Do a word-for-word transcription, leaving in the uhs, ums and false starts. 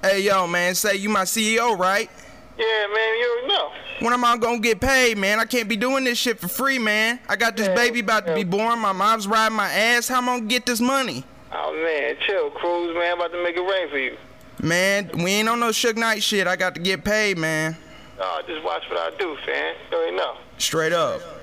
Hey, yo, man, say you my C E O, right? Yeah, man, you already know. When am I gonna get paid, man? I can't be doing this shit for free, man. I got this Yeah, baby about to yeah. be born. My mom's riding my ass. How am I gonna get this money? Oh, man, chill, Cruz, man. I'm about to make it rain for you. Man, we ain't on no Suge Knight shit. I got to get paid, man. Oh, just watch what I do, fam. You already know. Straight up.